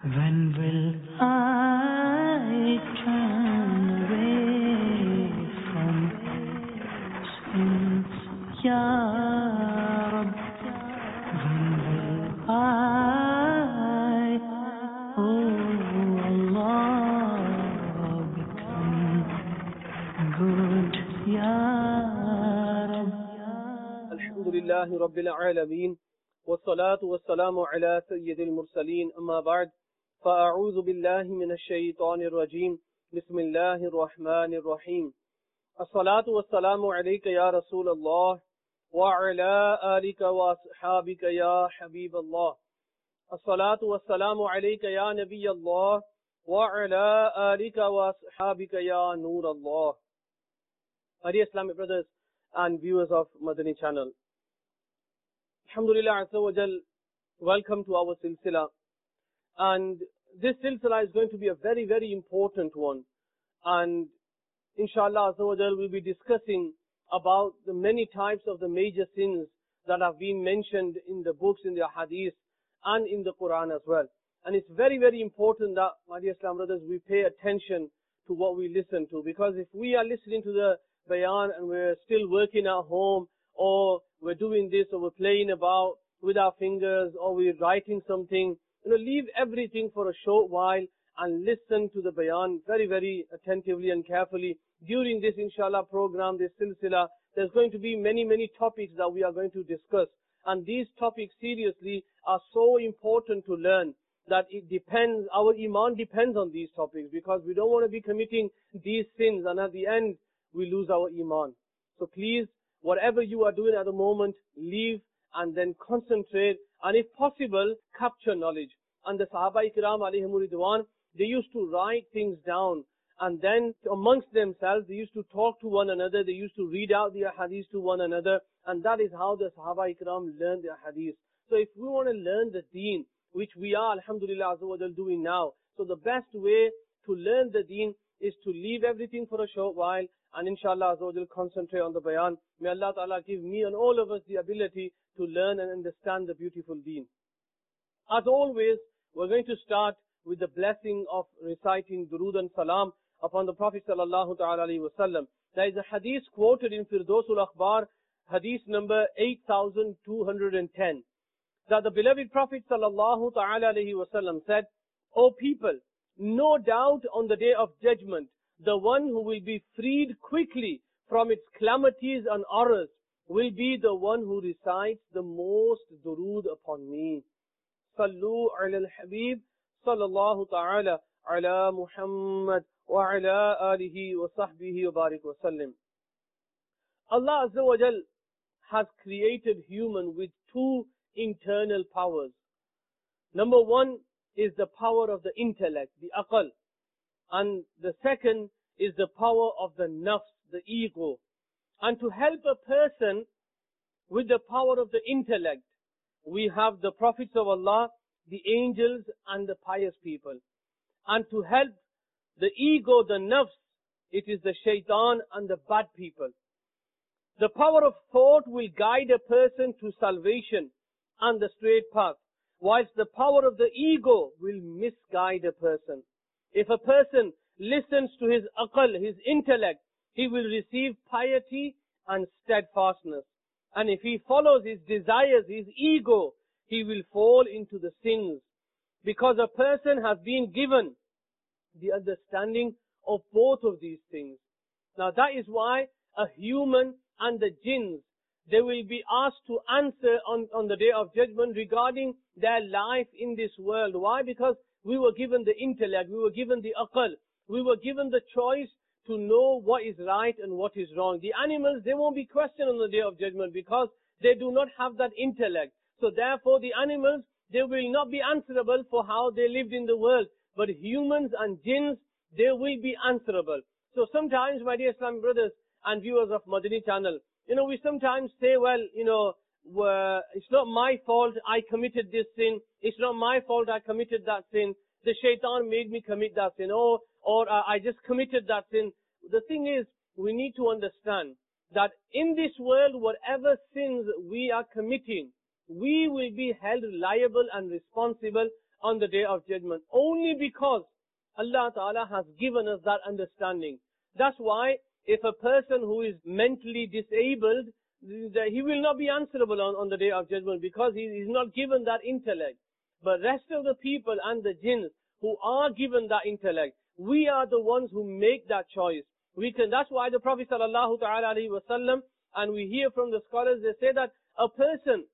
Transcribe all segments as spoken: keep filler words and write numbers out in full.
When will I turn away from sins, Ya Rab? When will I, oh Allah, become good, Ya Rab? Alhamdulillahi Rabbil Alameen. والصلاة والسلام على سيد المرسلين أما بعد فأعوذ بالله من الشيطان الرجيم بسم الله الرحمن الرحيم الصلاة والسلام عليك يا رسول الله وعلى آلك وأصحابك يا حبيب الله الصلاة والسلام عليك يا نبي الله وعلى آلك وأصحابك يا نور الله. My dear Islamic brothers and viewers of Madani channel, Alhamdulillah Azza wa Jal, welcome to our silsila. And this silsila is going to be a very, very important one. And inshallah Azza wa Jal, we'll be discussing about the many types of the major sins that have been mentioned in the books, in the hadith, and in the Quran as well. And it's very, very important that, my dear Islam brothers, we pay attention to what we listen to. Because if we are listening to the bayan and we're still working at home, or we're doing this, or we're playing about with our fingers, or we're writing something, you know, leave everything for a short while and listen to the bayan very, very attentively and carefully. During this, inshallah, program, this silsila, there's going to be many, many topics that we are going to discuss. And these topics, seriously, are so important to learn that it depends, our iman depends on these topics, because we don't want to be committing these sins and at the end, we lose our iman. So please, whatever you are doing at the moment, leave and then concentrate, and if possible, capture knowledge. And the Sahaba Ikram alayhimu ridwan, they used to write things down, and then amongst themselves, they used to talk to one another, they used to read out the hadith to one another, and that is how the Sahaba Ikram learned the hadith. So if we want to learn the deen, which we are, alhamdulillah, azza wa jal, doing now, so the best way to learn the deen is to leave everything for a short while, and inshallah azza wa jal, concentrate on the bayan. May Allah Ta'ala give me and all of us the ability to learn and understand the beautiful deen. As always, we're going to start with the blessing of reciting durood and salam upon the Prophet sallallahu ta'ala alayhi wa sallam. There is a hadith quoted in Firdausul Akhbar, hadith number eight thousand two hundred ten, that the beloved Prophet sallallahu ta'ala alayhi wa sallam said, O people, no doubt on the day of judgment, the one who will be freed quickly from its calamities and horrors will be the one who recites the most durood upon me. Sallu ala al-Habib, sallallahu ta'ala ala Muhammad wa ala alihi wa sahbihi wa barik wa sallim. Allah Azza wa Jal has created human with two internal powers. Number one is the power of the intellect, the aql. And the second is the power of the nafs, the ego. And to help a person with the power of the intellect, we have the prophets of Allah, the angels, and the pious people. And to help the ego, the nafs, it is the shaitan and the bad people. The power of thought will guide a person to salvation and the straight path, whilst the power of the ego will misguide a person. If a person listens to his aql, his intellect, he will receive piety and steadfastness. And if he follows his desires, his ego, he will fall into the sins. Because a person has been given the understanding of both of these things. Now that is why a human and the jinns, they will be asked to answer on, on the day of judgment regarding their life in this world. Why? Because we were given the intellect, we were given the aql, we were given the choice to know what is right and what is wrong. The animals, they won't be questioned on the day of judgment because they do not have that intellect. So therefore the animals, they will not be answerable for how they lived in the world. But humans and jinns, they will be answerable. So sometimes, my dear Islamic brothers and viewers of Madani channel, you know, we sometimes say, well, you know, uh, it's not my fault I committed this sin. It's not my fault I committed that sin. The shaitan made me commit that sin. Or, or uh, I just committed that sin. The thing is, we need to understand that in this world, whatever sins we are committing, we will be held liable and responsible on the Day of Judgment. Only because Allah Ta'ala has given us that understanding. That's why if a person who is mentally disabled, he will not be answerable on, on the Day of Judgment because he is not given that intellect. But rest of the people and the jinns who are given that intellect, we are the ones who make that choice. We can, that's why the Prophet Sallallahu Ta'ala Alaihi Wasallam, and we hear from the scholars, they say that a person,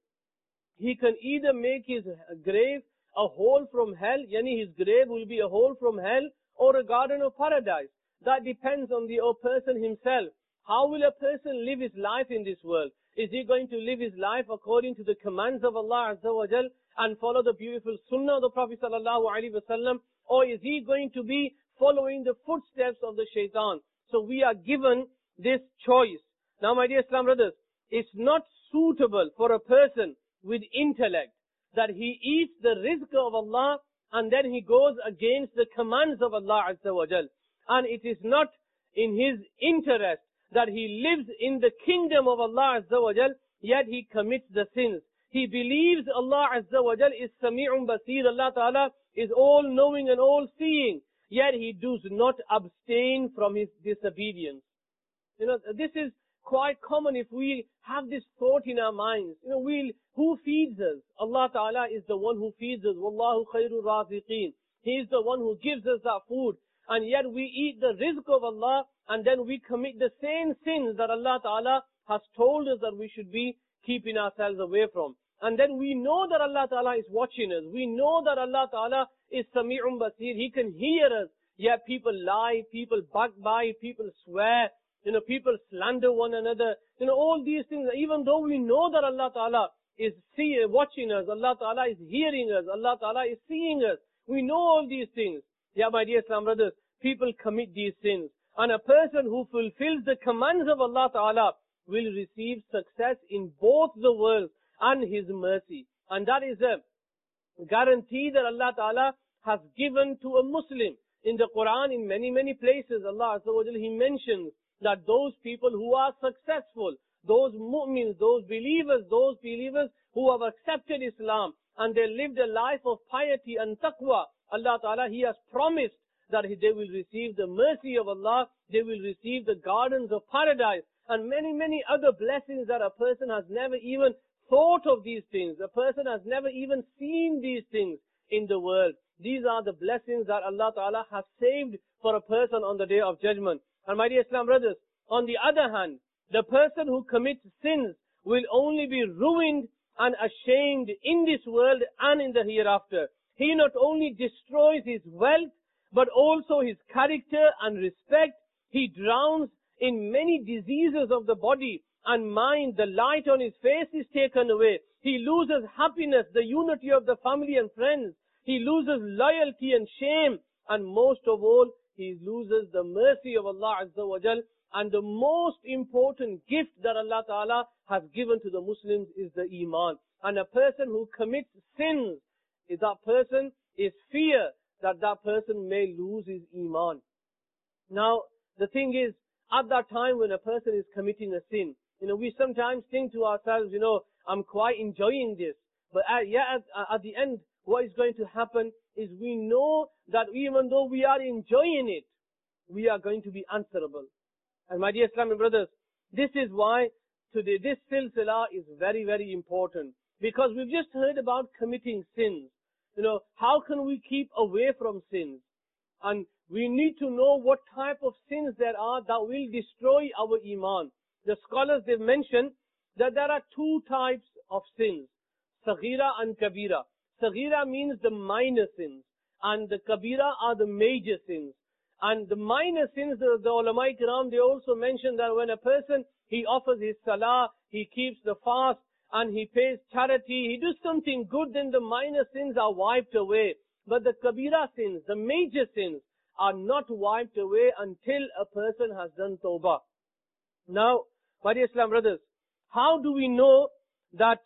he can either make his grave a hole from hell, yani his grave will be a hole from hell, or a garden of paradise. That depends on the person himself. How will a person live his life in this world? Is he going to live his life according to the commands of Allah Azza wa Jal and follow the beautiful sunnah of the Prophet Sallallahu Alaihi Wasallam? Or is he going to be following the footsteps of the shaitan? So we are given this choice. Now my dear Islam brothers, it's not suitable for a person with intellect that he eats the rizq of Allah and then he goes against the commands of Allah Azza wa Jal. And it is not in his interest that he lives in the kingdom of Allah Azza wa Jal, yet he commits the sins. He believes Allah Azza wa Jal is Sami'un Basir, Allah Ta'ala is all-knowing and all-seeing, yet he does not abstain from his disobedience. You know, this is quite common if we have this thought in our minds. You know, we'll, who feeds us? Allah Ta'ala is the one who feeds us. Wallahu khairur raziqeen. He is the one who gives us that food. And yet we eat the rizq of Allah and then we commit the same sins that Allah Ta'ala has told us that we should be keeping ourselves away from. And then we know that Allah Ta'ala is watching us. We know that Allah Ta'ala is Sami'un Basir. He can hear us. Yet people lie, people backbite, people swear, you know, people slander one another. You know, all these things, even though we know that Allah Ta'ala is see, watching us, Allah Ta'ala is hearing us, Allah Ta'ala is seeing us. We know all these things. Yeah, my dear Islam brothers, people commit these sins. And a person who fulfills the commands of Allah Ta'ala will receive success in both the worlds and His mercy. And that is a guarantee that Allah Ta'ala has given to a Muslim. In the Quran, in many, many places, Allah Azza wa Jalla, He mentions that those people who are successful, those mu'mins, those believers, those believers who have accepted Islam and they lived a life of piety and taqwa, Allah Ta'ala, He has promised that they will receive the mercy of Allah, they will receive the gardens of paradise, and many, many other blessings that a person has never even thought of these things. A person has never even seen these things in the world. These are the blessings that Allah Ta'ala has saved for a person on the Day of Judgment. And my dear Islam brothers, on the other hand, the person who commits sins will only be ruined and ashamed in this world and in the hereafter. He not only destroys his wealth, but also his character and respect. He drowns in many diseases of the body and mind. The light on his face is taken away. He loses happiness, the unity of the family and friends. He loses loyalty and shame. And most of all, he loses the mercy of Allah Azza wa Jal. And the most important gift that Allah Ta'ala has given to the Muslims is the Iman. And a person who commits sins, is that person is fear that that person may lose his Iman. Now, the thing is, at that time when a person is committing a sin, you know, we sometimes think to ourselves, you know, I'm quite enjoying this. But at, yeah, at, at the end, what is going to happen is we know that even though we are enjoying it, we are going to be answerable. And my dear Islamic brothers, this is why today this silsila is very, very important. Because we've just heard about committing sins. You know, how can we keep away from sins? And we need to know what type of sins there are that will destroy our Iman. The scholars, they've mentioned that there are two types of sins, Saghira and Kabira. Saghira means the minor sins, and the Kabira are the major sins. And the minor sins, the, the ulama kiram, they also mention that when a person, he offers his salah, he keeps the fast, and he pays charity, he does something good, then the minor sins are wiped away. But the Kabira sins, the major sins, are not wiped away until a person has done tawbah. Now, my dear Islam brothers, how do we know that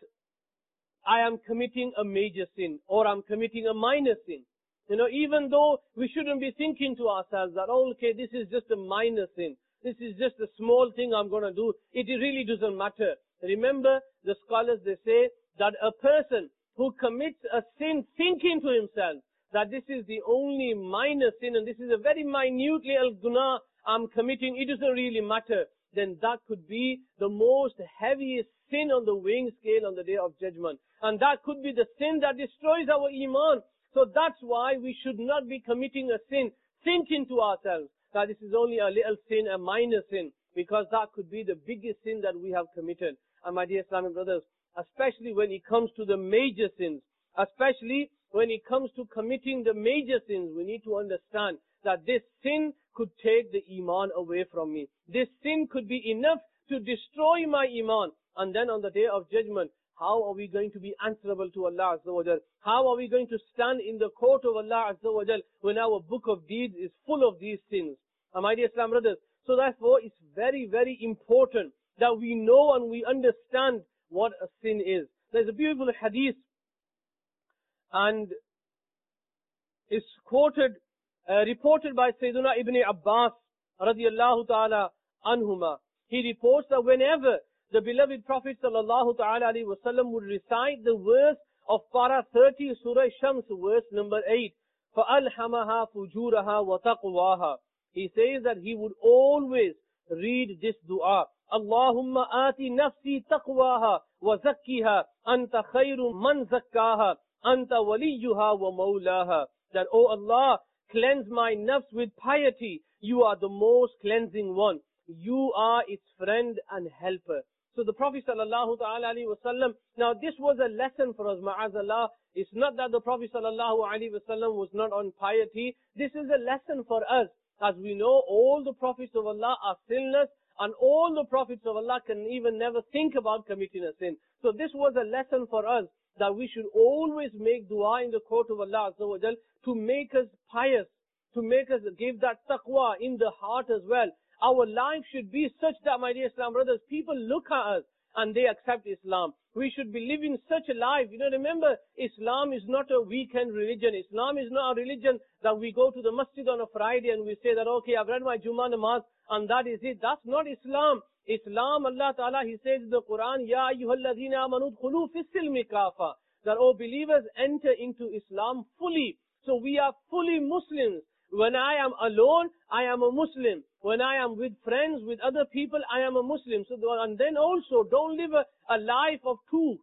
I am committing a major sin or I'm committing a minor sin? You know, even though we shouldn't be thinking to ourselves that, oh, okay, this is just a minor sin. This is just a small thing I'm going to do. It really doesn't matter. Remember, the scholars, they say that a person who who commits a sin thinking to himself that this is the only minor sin and this is a very minutely al-gunah I'm committing, it doesn't really matter, then that could be the most heaviest sin on the weighing scale on the day of judgment. And that could be the sin that destroys our iman. So that's why we should not be committing a sin, thinking to ourselves that this is only a little sin, a minor sin, because that could be the biggest sin that we have committed. And my dear Islamic brothers, especially when it comes to the major sins, especially when it comes to committing the major sins, we need to understand that this sin could take the iman away from me. This sin could be enough to destroy my iman. And then on the day of judgment, how are we going to be answerable to Allah Azza wa Jal? How are we going to stand in the court of Allah Azza wa Jal when our book of deeds is full of these sins? And my dear Islam brothers, so therefore it's very, very important that we know and we understand what a sin is. There's a beautiful hadith and it's quoted, uh, reported by Sayyiduna Ibn Abbas radiyallahu ta'ala anhuma. He reports that whenever the beloved Prophet sallallahu ta'ala alayhi wa sallam would recite the verse of Para thirty, Surah Shams, verse number eight, فَأَلْحَمَهَا فُجُورَهَا وَتَقْوَاهَا. He says that he would always read this dua. Allahumma ati nafsi taqwaha wa zakkiha anta khayru man zakkaha anta waliyuha wa mawlaha. That, oh Allah, cleanse my nafs with piety. You are the most cleansing one. You are its friend and helper. So the Prophet sallallahu ta'ala alayhi wa sallam, now this was a lesson for us, ma'azallah. It's not that the Prophet sallallahu alayhi wa sallam was not on piety. This is a lesson for us. As we know, all the prophets of Allah are sinless, and all the prophets of Allah can even never think about committing a sin. So this was a lesson for us, that we should always make dua in the court of Allah Azza wa Jal to make us pious, to make us give that taqwa in the heart as well. Our life should be such that, my dear Islam brothers, people look at us and they accept Islam. We should be living such a life. You know, remember, Islam is not a weekend religion. Islam is not a religion that we go to the masjid on a Friday and we say that, okay, I've read my Jummah namaz and that is it. That's not Islam. Islam, Allah Ta'ala, He says in the Quran, Ya ayyuhalladhina amanu dkhulu fis-silmi kafa. That, oh, believers, enter into Islam fully. So we are fully Muslims. When I am alone, I am a Muslim. When I am with friends, with other people, I am a Muslim. So, and then also, don't live a, a life of two.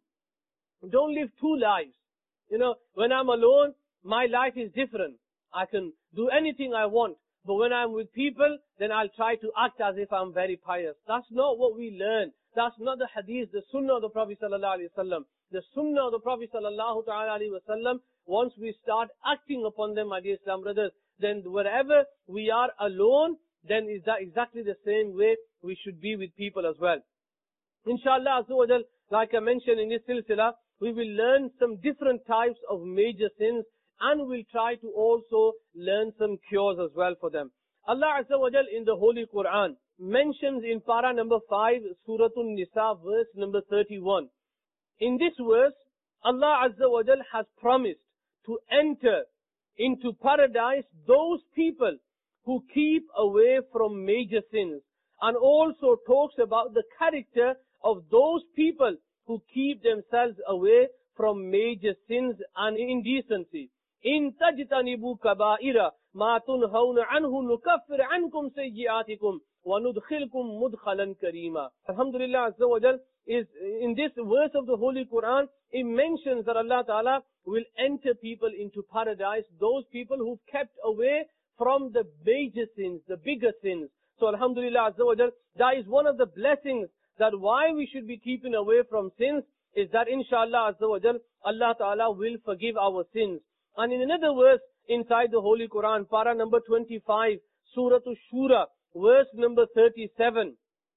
Don't live two lives. You know, when I'm alone, my life is different. I can do anything I want. But when I'm with people, then I'll try to act as if I'm very pious. That's not what we learn. That's not the hadith, the sunnah of the Prophet sallallahu alaihi wasallam. The sunnah of the Prophet sallallahu alaihi wasallam, once we start acting upon them, my dear Islam brothers, then wherever we are alone, then is that exactly the same way we should be with people as well. Inshallah, Azza wa Jal, like I mentioned in this silsila, we will learn some different types of major sins and we'll try to also learn some cures as well for them. Allah Azza wa Jal in the Holy Quran mentions in para number five, Surah An-Nisa, verse number thirty-one. In this verse, Allah Azza wa Jal has promised to enter into paradise those people who keep away from major sins, and also talks about the character of those people who keep themselves away from major sins and indecency. In tajtanibu kaba'ira ma tunhawna anhu nukaffir ankum sayyi'atikum wa nudkhilkum mudkhalan karima. Alhamdulillah Azza wa Jal is in this verse of the Holy Quran, it mentions that Allah Ta'ala will enter people into paradise, those people who've kept away from the major sins, the bigger sins. So Alhamdulillah Azza wa Jal, that is one of the blessings, that why we should be keeping away from sins is that inshallah Azza wa Jal, Allah Ta'ala will forgive our sins. And in another verse inside the Holy Quran, para number twenty-five, Surah Ash-Shura, verse number thirty-seven,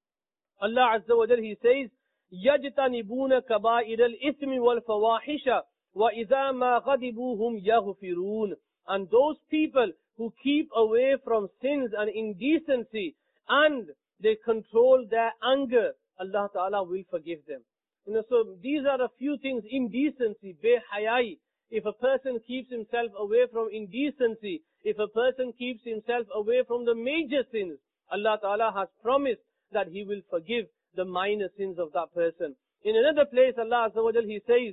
Allah Azza wa Jal, He says, يَجْتَنِبُونَ كَبَائِرَ الْإِثْمِ وَالْفَوَاحِشَ وَإِذَا مَا غَضِبُوا هُمْ يَغْفِرُونَ. And those people who keep away from sins and indecency and they control their anger, Allah Ta'ala will forgive them. You know, so these are a few things. Indecency, behayai. If a person keeps himself away from indecency, if a person keeps himself away from the major sins, Allah Ta'ala has promised that He will forgive the minor sins of that person. In another place, Allah Azza wa Jal, He says,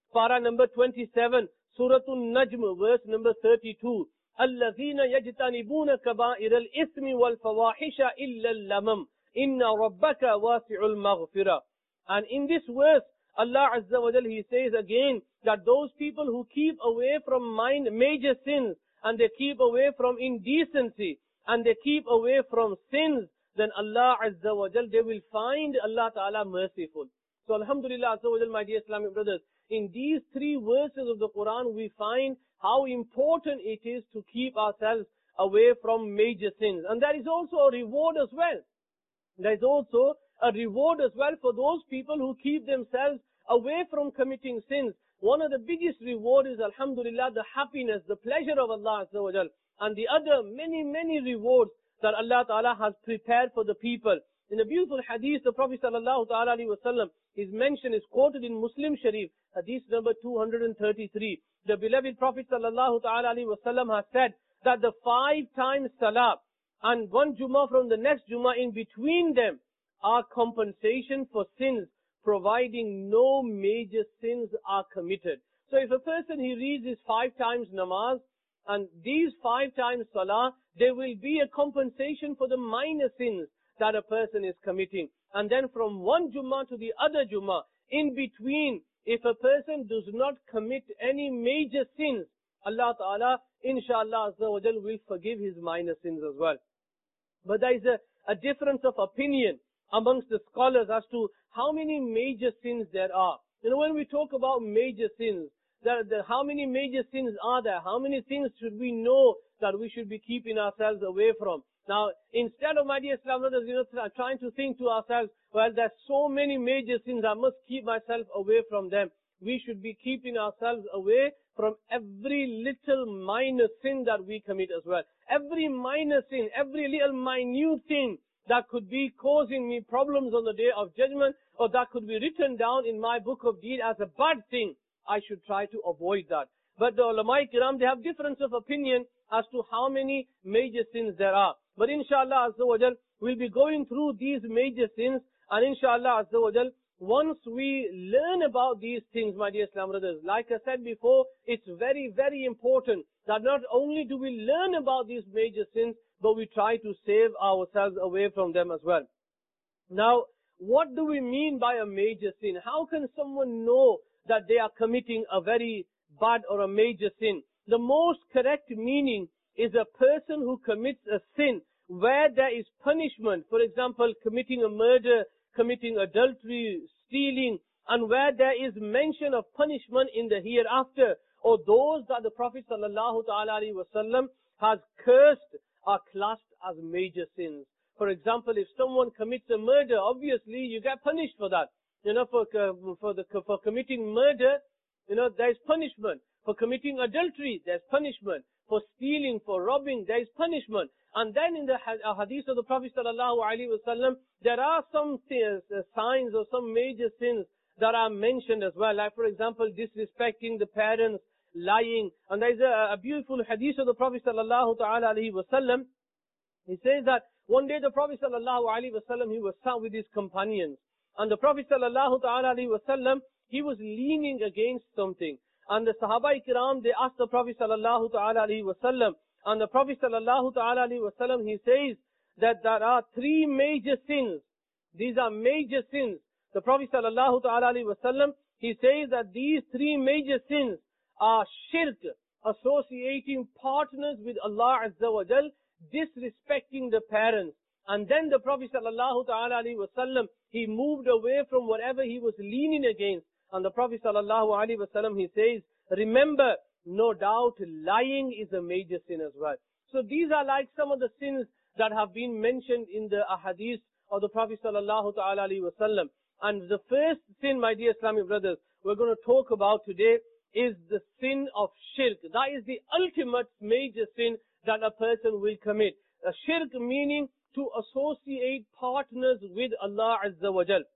para number twenty-seven, Surah An-Najm, verse number thirty-two. الَّذِينَ يَجْتَنِبُونَ كَبَائِرَ الْإِثْمِ وَالْفَوَاحِشَ إِلَّا اللَّمَمْ إِنَّ رَبَّكَ وَاسِعُ الْمَغْفِرَةِ. And in this verse, Allah Azza wa Jal, He says again that those people who keep away from mind, major sins, and they keep away from indecency, and they keep away from sins, then Allah Azza wa Jal, they will find Allah Ta'ala merciful. So Alhamdulillah Azza wa Jal, my dear Islamic brothers, in these three verses of the Quran, we find how important it is to keep ourselves away from major sins. And there is also a reward as well. There is also a reward as well for those people who keep themselves away from committing sins. One of the biggest rewards is, Alhamdulillah, the happiness, the pleasure of Allah Azza wa Jal. And the other many, many rewards that Allah Ta'ala has prepared for the people. In a beautiful hadith, the Prophet Sallallahu Ta'ala Alaihi Wasallam, his mention is quoted in Muslim Sharif, hadith number two hundred thirty-three. The beloved Prophet Sallallahu Ta'ala Alaihi Wasallam has said that the five times salah and one Jummah from the next Jummah in between them are compensation for sins, providing no major sins are committed. So if a person, he reads his five times namaz, and these five times salah, there will be a compensation for the minor sins that a person is committing. And then from one Jummah to the other Jummah, in between, if a person does not commit any major sins, Allah Ta'ala, inshallah Azza wa Jal, will forgive his minor sins as well. But there is a, a difference of opinion amongst the scholars as to how many major sins there are. You know, when we talk about major sins, there, there, how many major sins are there? How many things should we know that we should be keeping ourselves away from? Now, instead of, my dear Islam brothers, you know, trying to think to ourselves, well, there's so many major sins, I must keep myself away from them. We should be keeping ourselves away from every little minor sin that we commit as well. Every minor sin, every little minute thing that could be causing me problems on the day of judgment, or that could be written down in my book of deed as a bad thing, I should try to avoid that. But the ulama kiram, they have difference of opinion as to how many major sins there are. But inshallah Azza wa Jal, we'll be going through these major sins, and inshallah Azza wa Jal, once we learn about these things, my dear Islam brothers, like I said before, it's very, very important that not only do we learn about these major sins, but we try to save ourselves away from them as well. Now, what do we mean by a major sin? How can someone know that they are committing a very bad or a major sin? The most correct meaning is a person who commits a sin where there is punishment. For example, committing a murder, committing adultery, stealing, and where there is mention of punishment in the hereafter, or those that the Prophet Sallallahu Ta'ala Alaihi Wasallam has cursed are classed as major sins. For example, if someone commits a murder, obviously you get punished for that. You know, for, for, the, for committing murder, you know, there is punishment. For committing adultery, there's punishment. For stealing, for robbing, there is punishment. And then in the hadith of the Prophet Sallallahu Alaihi Wasallam, there are some signs or some major sins that are mentioned as well. Like, for example, disrespecting the parents, lying. And there is a, a beautiful hadith of the Prophet Sallallahu Alaihi Wasallam. He says that one day the Prophet Sallallahu Alaihi Wasallam, he was sat with his companions. And the Prophet Sallallahu Alaihi Wasallam, he was leaning against something. And the Sahaba Ikram, they asked the Prophet Sallallahu Alaihi Wasallam, and the Prophet Sallallahu Alaihi Wasallam, he says that there are three major sins. These are major sins. The Prophet Sallallahu Alaihi Wasallam, he says that these three major sins are shirk, associating partners with Allah Azza wa Jal, disrespecting the parents. And then the Prophet Sallallahu Alaihi Wasallam, he moved away from whatever he was leaning against. And the Prophet Sallallahu Alaihi Wasallam, he says, remember, no doubt lying is a major sin as well. So these are like some of the sins that have been mentioned in the ahadith of the Prophet Sallallahu Alaihi Wasallam. And the first sin, my dear Islamic brothers, we're going to talk about today is the sin of shirk. That is the ultimate major sin that a person will commit. A shirk meaning to associate partners with Allah Azza wa Jal.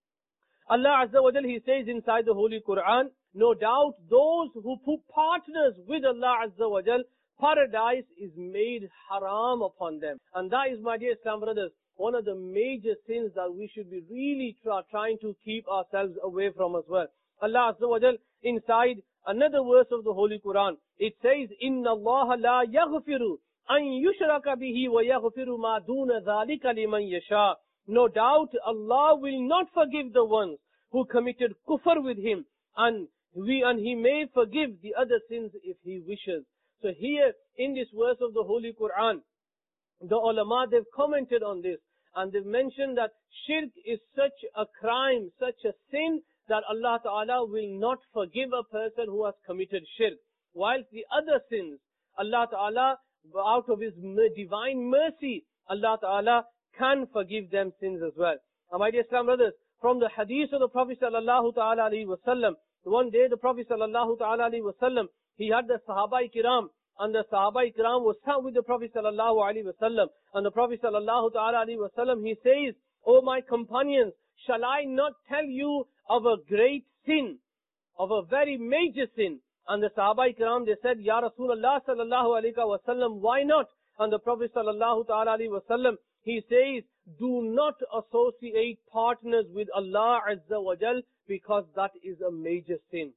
Allah Azza wa Jal, He says inside the Holy Quran, no doubt those who put partners with Allah Azza wa Jal, paradise is made haram upon them. And that is, my dear Islam brothers, one of the major sins that we should be really try, trying to keep ourselves away from as well. Allah Azza wa Jal inside another verse of the Holy Quran, it says, Inna Allah la yaghfiru an yushraka bihi wa yaghfiru ma duna dhalika liman yasha. No doubt Allah will not forgive the ones who committed kufr with Him, and we and He may forgive the other sins if He wishes. So here in this verse of the Holy Quran, the ulama, they've commented on this, and they've mentioned that shirk is such a crime, such a sin, that Allah Ta'ala will not forgive a person who has committed shirk. Whilst the other sins, Allah Ta'ala, out of His divine mercy, Allah Ta'ala can forgive them sins as well. Now, my dear Islam brothers, from the hadith of the Prophet Sallallahu Ta'ala Alaihi Wasallam, one day the Prophet Sallallahu Ta'ala Alaihi Wasallam, he had the Sahaba Kiram, and the Sahaba Ikram was sat with the Prophet Sallallahu Alaihi Wasallam, and the Prophet Sallallahu Ta'ala Alaihi Wasallam, he says, "O my companions, shall I not tell you of a great sin, of a very major sin?" And the Sahaba Ikram, they said, "Ya Rasulullah Sallallahu Alaihi Wasallam, why not?" And the Prophet Sallallahu Ta'ala Alaihi Wasallam, he says, "Do not associate partners with Allah Azza wa Jal, because that is a major sin."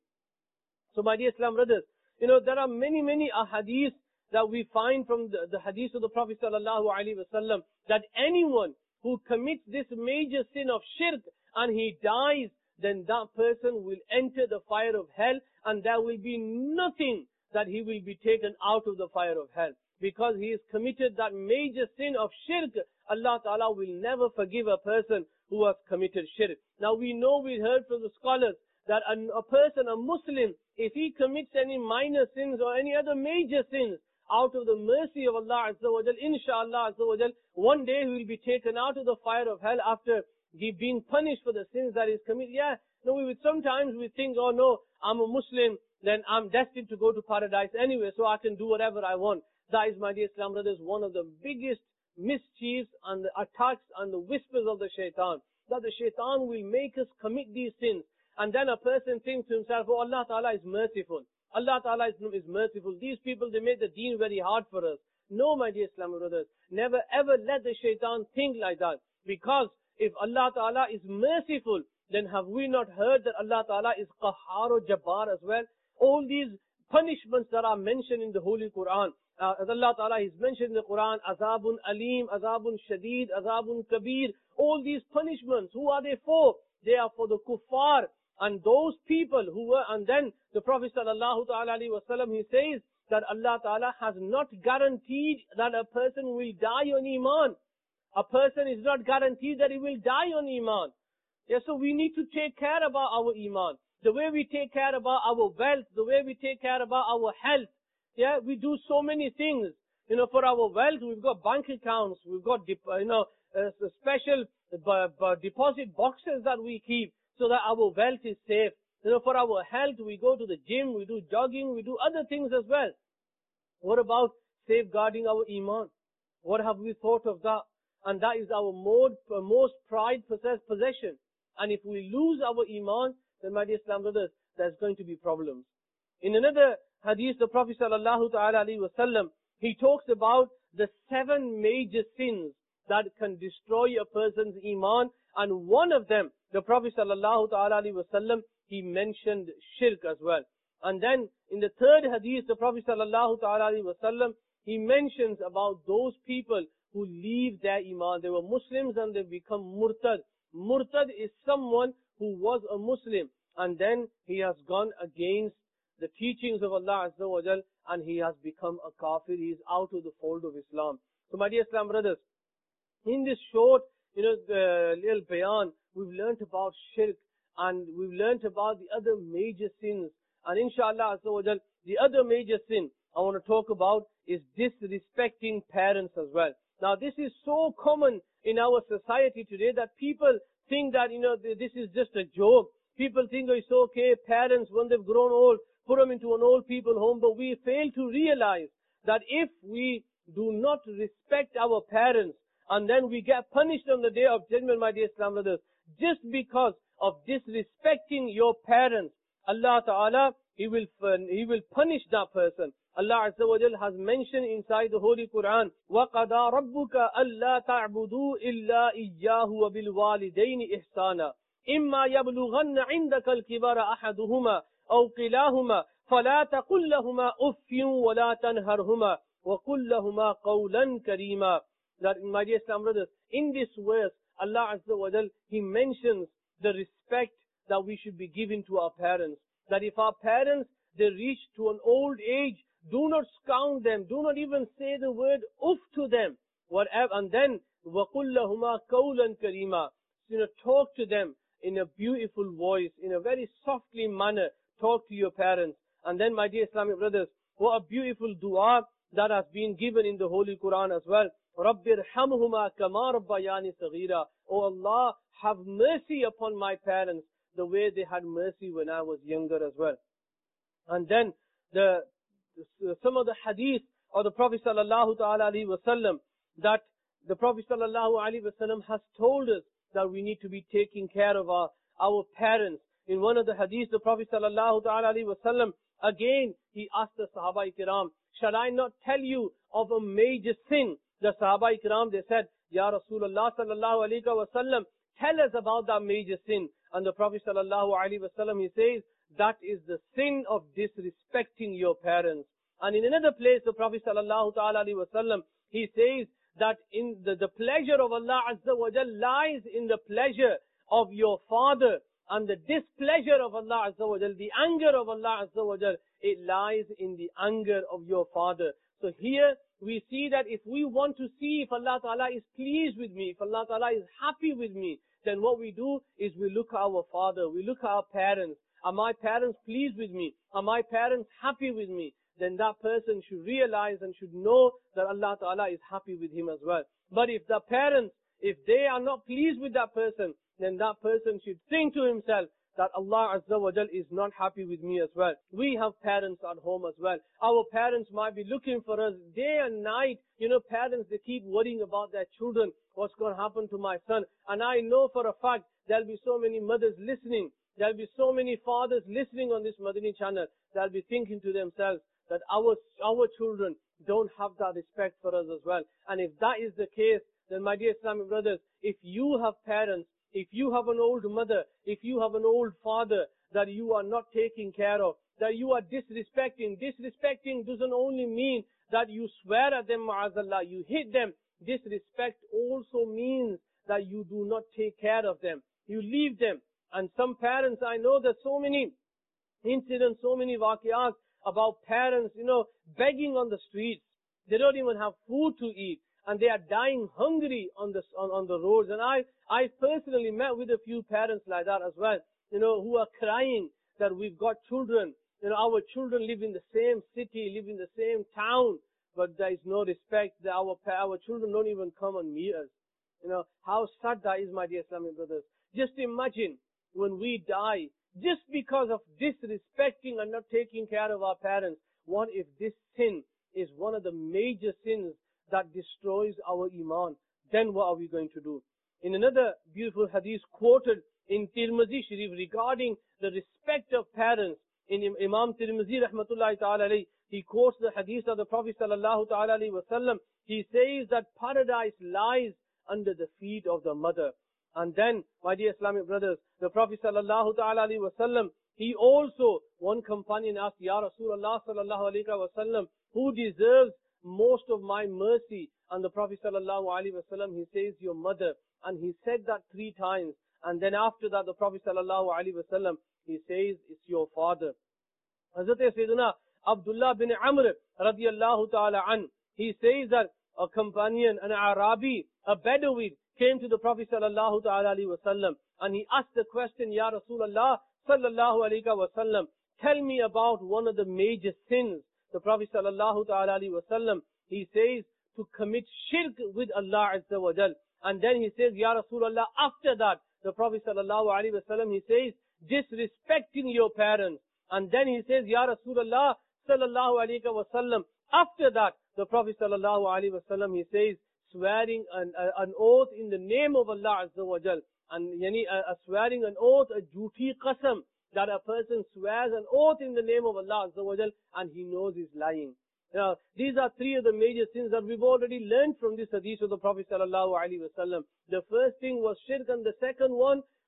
So my dear Islam brothers, you know, there are many, many ahadith that we find from the, the hadith of the Prophet Sallallahu Alaihi Wasallam, that anyone who commits this major sin of shirk and he dies, then that person will enter the fire of hell, and there will be nothing that he will be taken out of the fire of hell. Because he has committed that major sin of shirk, Allah Ta'ala will never forgive a person who has committed shirk. Now we know, we heard from the scholars, that a, a person, a Muslim, if he commits any minor sins or any other major sins, out of the mercy of Allah Azza wa Jal, inshallah Azza wa Jal, one day he will be taken out of the fire of hell after he being punished for the sins that he's committed. Yeah, no, we would sometimes we think, oh no, I'm a Muslim, then I'm destined to go to paradise anyway, so I can do whatever I want. That is, my dear Islam brothers, one of the biggest mischiefs and the attacks and the whispers of the shaitan, that the shaitan will make us commit these sins. And then a person thinks to himself, oh, Allah Ta'ala is merciful. Allah Ta'ala is, is merciful. These people, they made the deen very hard for us. No, my dear Islam brothers, never ever let the shaitan think like that. Because if Allah Ta'ala is merciful, then have we not heard that Allah Ta'ala is Qahhar or Jabbar as well? All these punishments that are mentioned in the Holy Quran, uh, as Allah Ta'ala is mentioned in the Quran, Azabun Alim, Azabun Shadid, Azabun Kabir, all these punishments, who are they for? They are for the kuffar, and those people who were, and then the Prophet Sallallahu Ta'ala Alaihi Wasallam, he says that Allah Ta'ala has not guaranteed that a person will die on Iman. A person is not guaranteed that he will die on Iman. Yeah, so we need to take care about our Iman. The way we take care about our wealth, the way we take care about our health. Yeah, we do so many things. You know, for our wealth, we've got bank accounts, we've got, you know, uh, special uh, deposit boxes that we keep, so that our wealth is safe. You know, for our health, we go to the gym, we do jogging, we do other things as well. What about safeguarding our Iman? What have we thought of that? And that is our most, most pride possession. And if we lose our Iman, then my dear Islam brothers, there's going to be problems. In another hadith, the Prophet Sallallahu Ta'ala Alaihi Wasallam, he talks about the seven major sins that can destroy a person's Iman, and one of them, the Prophet Sallallahu Ta'ala Alaihi Wasallam, he mentioned shirk as well. And then in the third hadith, the Prophet Sallallahu Ta'ala Alaihi Wasallam, he mentions about those people who leave their Iman. They were Muslims and they become murtad. Murtad is someone who was a Muslim and then he has gone against the teachings of Allah Azza wa Jal and he has become a kafir. He is out of the fold of Islam. So my dear Islam brothers, in this short, you know, the little bayan, we've learnt about shirk and we've learnt about the other major sins. And inshallah Azza wa Jal, the other major sin I want to talk about is disrespecting parents as well. Now this is so common in our society today that people think that, you know, this is just a joke. People think, oh, it's okay, parents, when they've grown old, put them into an old people home. But we fail to realize that if we do not respect our parents, and then we get punished on the day of judgment, my dear Islam brothers, just because of disrespecting your parents, Allah Ta'ala, He will, He will punish that person. Allah Azza wa Jal has mentioned inside the Holy Quran, وَقَضَى رَبُّكَ أَلَّا تَعْبُدُوا إِلَّا إِيَّاهُ وَبِالْوَالِدَيْنِ إِحْسَانًا. إِمَّا يَبْلُغَنَّ عِنْدَكَ الْكِبَرَ أَحَدُهُمَا أَوْ كِلَاهُمَا فَلَا تَقُلْ لَهُمَا أُفٍّ وَلَا تَنْهَرْهُمَا وَقُلْ لَهُمَا قَوْلًا كَرِيمًا. That, my dear Islam brothers, in this verse, Allah Azza wa Jal, He mentions the respect that we should be giving to our parents. That if our parents, they reach to an old age, do not scound them, do not even say the word uff to them, whatever, and then وَقُلْ لَهُمَا قَوْلًا كَرِيمًا. You know, talk to them in a beautiful voice, in a very softly manner. Talk to your parents. And then, my dear Islamic brothers, what a beautiful dua that has been given in the Holy Quran as well. رَبِّ ارْحَمْهُمَا كَمَا رَبَّيَانِ صَغِيرًا. Oh Allah, have mercy upon my parents the way they had mercy when I was younger as well. And then the some of the hadith of the Prophet sallallahu ta'ala alaihi wasallam, that the Prophet sallallahu alaihi wasallam has told us that we need to be taking care of our, our parents. In one of the hadiths, the Prophet sallallahu ta'ala alaihi wasallam, again, he asked the Sahaba Ikram, shall I not tell you of a major sin? The Sahaba Ikram, they said, Ya Rasulullah sallallahu alaihi wasallam, tell us about that major sin. And the Prophet sallallahu alaihi wasallam, he says, that is the sin of disrespecting your parents. And in another place, the Prophet sallallahu ta'ala alaihi wasallam, he says that in the, the pleasure of Allah Azza wa Jal lies in the pleasure of your father, and the displeasure of Allah Azza wa Jal, the anger of Allah Azza wa Jal, it lies in the anger of your father. So here we see that if we want to see if Allah Ta'ala is pleased with me, if Allah Ta'ala is happy with me, then what we do is we look at our father, we look at our parents. Are my parents pleased with me? Are my parents happy with me? Then that person should realize and should know that Allah Ta'ala is happy with him as well. But if the parents, if they are not pleased with that person, then that person should think to himself that Allah Azza wa Jal is not happy with me as well. We have parents at home as well. Our parents might be looking for us day and night. You know, parents, they keep worrying about their children. What's going to happen to my son? And I know for a fact there'll be so many mothers listening. There'll be so many fathers listening on this Madani channel. They'll be thinking to themselves that our, our children don't have that respect for us as well. And if that is the case, then my dear Islamic brothers, if you have parents, if you have an old mother, if you have an old father that you are not taking care of, that you are disrespecting, disrespecting doesn't only mean that you swear at them, ma'azallah, you hit them. Disrespect also means that you do not take care of them. You leave them. And some parents, I know there's so many incidents, so many waqiyas about parents, you know, begging on the streets. They don't even have food to eat. And they are dying hungry on the, on, on the roads. And I, I personally met with a few parents like that as well, you know, who are crying that we've got children. You know, our children live in the same city, live in the same town, but there is no respect. That our, our children don't even come and meet us. You know, how sad that is, my dear Islamic brothers. Just imagine when we die, just because of disrespecting and not taking care of our parents. What if this sin is one of the major sins that destroys our iman? Then what are we going to do? In another beautiful hadith quoted in Tirmidhi Sharif regarding the respect of parents, in Imam Tirmidhi rahmatullahi ta'ala alayhi, he quotes the hadith of the Prophet sallallahu ta'ala alayhi wasallam. He says that paradise lies under the feet of the mother. And then, my dear Islamic brothers, the Prophet sallallahu ta'ala alayhi wasallam, he also, one companion asked, Ya Rasulullah sallallahu alayhi wasallam, who deserves most of my mercy? And the Prophet sallallahu alaihi wasallam, he says, your mother. And he said that three times. And then after that, the Prophet sallallahu alaihi wasallam, he says, it's your father. Hazrat Sayyidina Abdullah bin Amr radiyallahu ta'ala an, he says that a companion, an Arabi, a Bedouin, came to the Prophet sallallahu ta'ala alaihi wasallam, and he asked the question, Ya Rasulullah sallallahu alaihi wasallam, tell me about one of the major sins. The Prophet sallallahu ta'ala alaihi wasallam, he says to commit shirk with Allah Azza wa Jal. And then he says, Ya Rasulullah, after that, the Prophet sallallahu alaihi wasallam, he says, disrespecting your parents. And then he says, Ya Rasulullah sallallahu alaihi wasallam, after that, the Prophet sallallahu alaihi wasallam, he says, swearing an, uh, an oath in the name of Allah Azza wa Jal. And yani, uh, uh, swearing an oath, a jhuti qasam, that a person swears an oath in the name of Allah Azza wa Jal, and he knows he's lying. Now, these are three of the major sins that we've already learned from this hadith of the Prophet sallallahu alaihi wasallam. The first thing was shirk, and the second one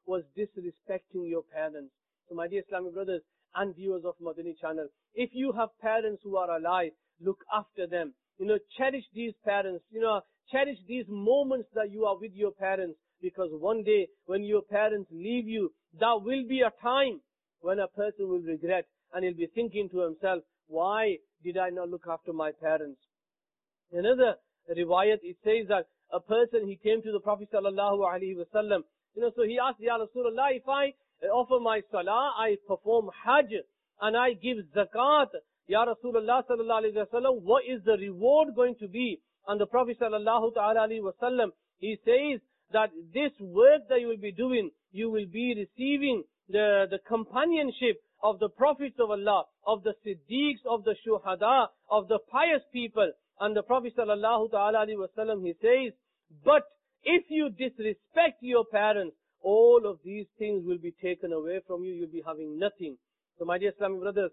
was disrespecting your parents. So my dear Islamic brothers and viewers of Madani channel, if you have parents who are alive, look after them. You know, cherish these parents. You know, cherish these moments that you are with your parents, because one day when your parents leave you, there will be a time when a person will regret and he'll be thinking to himself, why did I not look after my parents? Another riwayat, it says that a person, he came to the Prophet sallallahu alaihi wasallam. You know, so he asked, Ya Rasulullah, if I offer my salah, I perform hajj, and I give zakat, Ya Rasulullah sallallahu alaihi wasallam, what is the reward going to be? And the Prophet sallallahu alaihi wasallam, he says that this work that you will be doing, you will be receiving the, the companionship of the prophets of Allah, of the siddiqs, of the shuhada, of the pious people. And the Prophet sallallahu alaihi wasallam, he says, but if you disrespect your parents, all of these things will be taken away from you. You'll be having nothing. So my dear Islamic brothers,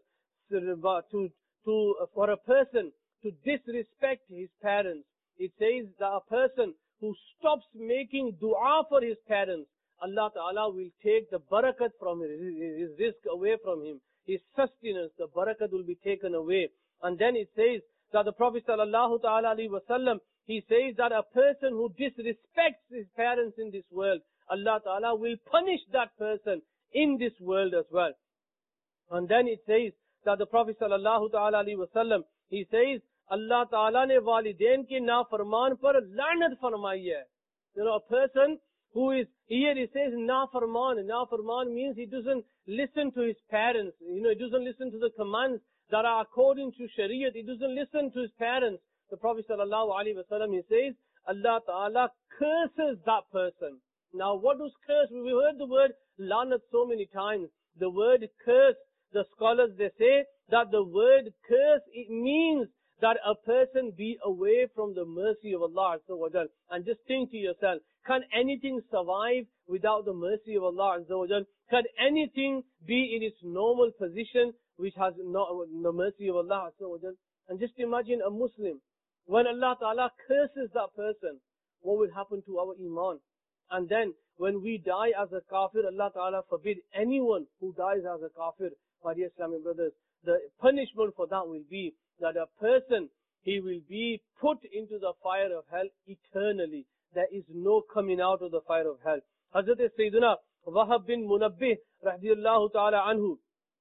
to, to, for a person to disrespect his parents, it says that a person who stops making dua for his parents, Allah Ta'ala will take the barakat from his, his rizq away from him. His sustenance, the barakat will be taken away. And then it says that the Prophet Sallallahu Ta'ala Alaihi Wasallam, he says that a person who disrespects his parents in this world, Allah Ta'ala will punish that person in this world as well. And then it says that the Prophet Sallallahu Ta'ala Alaihi Wasallam, he says, Allah Ta'ala ne walidain ki nafarman par lanat farmayi hai. You know, a person who is, here he says nafarman. Nafarman means he doesn't listen to his parents. You know, he doesn't listen to the commands that are according to Shariat. He doesn't listen to his parents. The Prophet Sallallahu Alaihi Wasallam, he says, Allah Ta'ala curses that person. Now, what does curse? We heard the word lanat so many times. The word curse, the scholars, they say that the word curse, it means that a person be away from the mercy of Allah Azza wa Jal. And just think to yourself, can anything survive without the mercy of Allah Azza wa Jal? Can anything be in its normal position which has not the mercy of Allah Azza wa Jal? And just imagine a Muslim, when Allah Ta'ala curses that person, what will happen to our iman? And then when we die as a kafir, Allah Ta'ala forbid anyone who dies as a kafir, my dear Islamic brothers, the punishment for that will be that a person, he will be put into the fire of hell eternally. There is no coming out of the fire of hell. Hazrat Sayyidina Wahab bin Munabbih radiyallahu ta'ala anhu,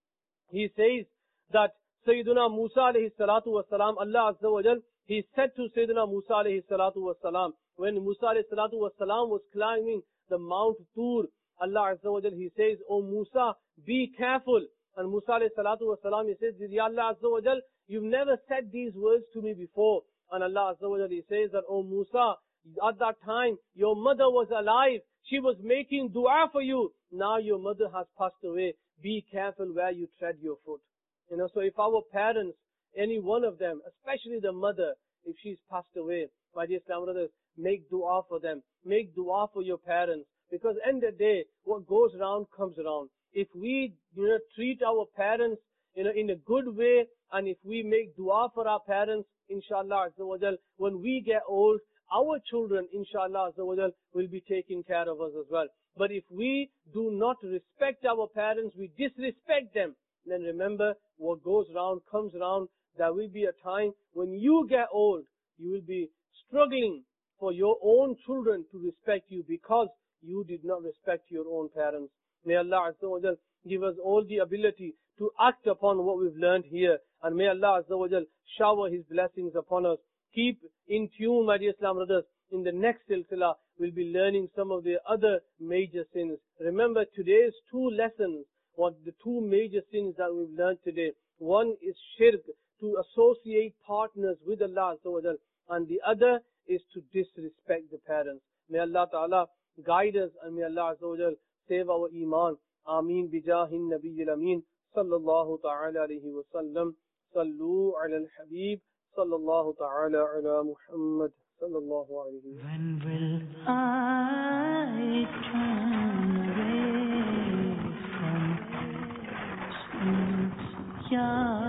he says that Sayyidina Musa alayhi salatu wasalam, Allah Azza wa Jal, he said to Sayyidina Musa alayhi salatu wasalam, when Musa alayhi salatu wasalam was climbing the Mount Tur, Allah Azza wa Jal, he says, O Musa, be careful. And Musa alayhi salatu wasalam, he says, Ya Allah Azza wa Jal, you've never said these words to me before. And Allah Azza wa Jal, he says that, O Musa, at that time, your mother was alive. She was making dua for you. Now your mother has passed away. Be careful where you tread your foot. You know, so if our parents, any one of them, especially the mother, if she's passed away, my dear Islam brothers, make dua for them. Make dua for your parents. Because end of the day, what goes around comes around. If we, you know, treat our parents, you know, in a good way, and if we make dua for our parents, inshallah, Azza wa Jal, when we get old, our children, inshallah, Azza wa Jal, will be taking care of us as well. But if we do not respect our parents, we disrespect them, then remember, what goes around comes around. There will be a time when you get old, you will be struggling for your own children to respect you because you did not respect your own parents. May Allah Azza wa Jal give us all the ability to act upon what we've learned here. And may Allah Azza wa Jal shower His blessings upon us. Keep in tune, my dear Islam brothers. In the next silsila, we'll be learning some of the other major sins. Remember today's two lessons, what the two major sins that we've learned today. One is shirk, to associate partners with Allah Azza wa Jal. And the other is to disrespect the parents. May Allah Ta'ala guide us and may Allah Azza wa Jal save our iman. Ameen bijahin nabiyil ameen. Sallallahu ta'ala alayhi wa sallam. Sallu ala al-habib. Sallallahu ta'ala ala Muhammad. Sallallahu alayhi wa sallam. When will I turn away from sins? Ya